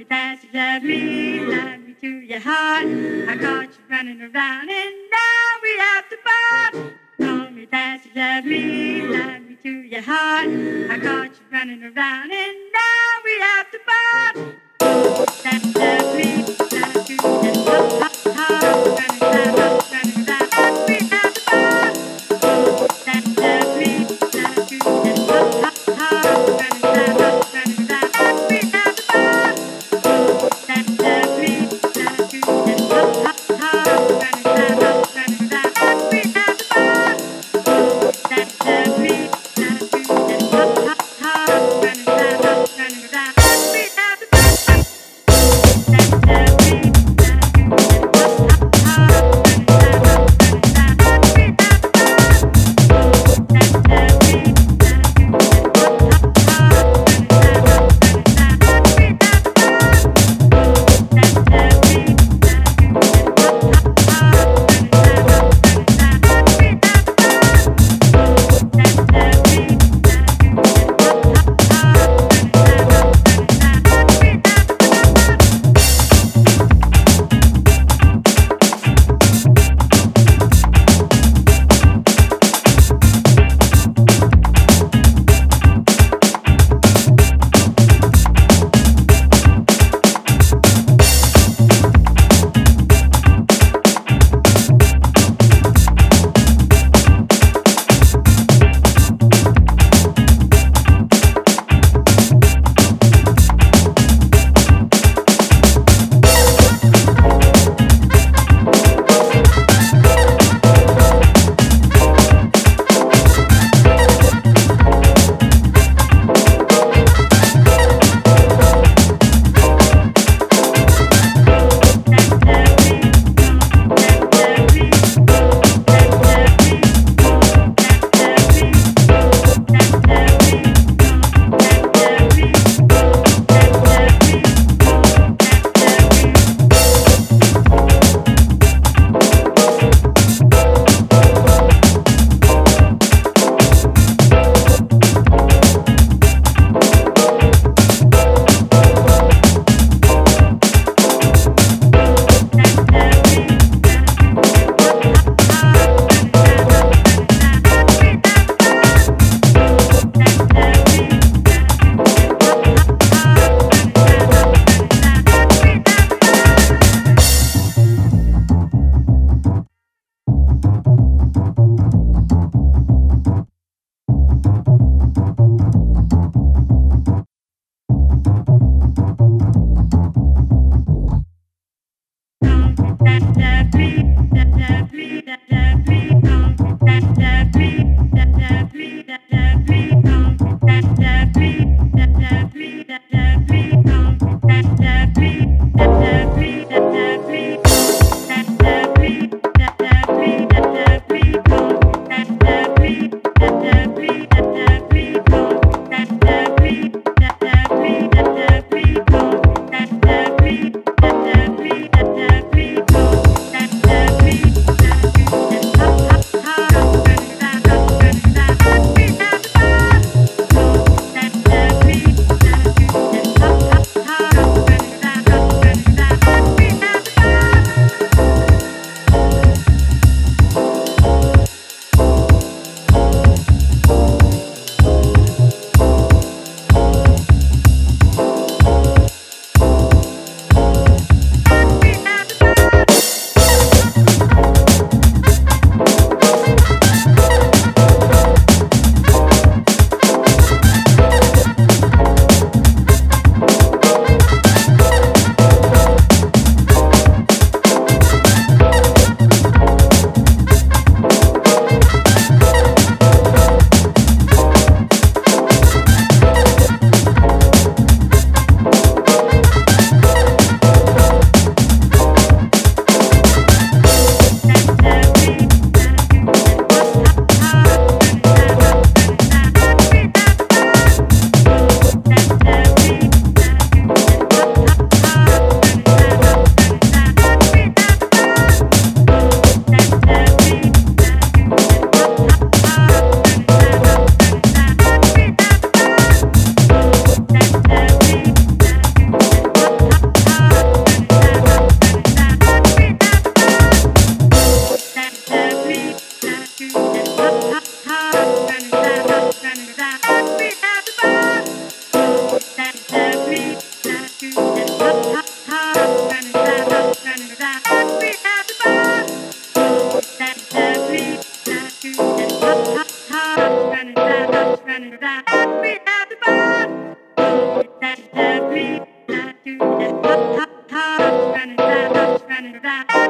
me that you love me to your heart. I caught you running around and now we have to part. Told me that you love me to your heart. I caught you running around and now we have to part. That you love me to your heart. Running around and we have to part. That you love me to your heart. Running around and we have to part. That you love me to your heart. Running around and we have to part. That you love me to your heart. Running around and we have to part. around.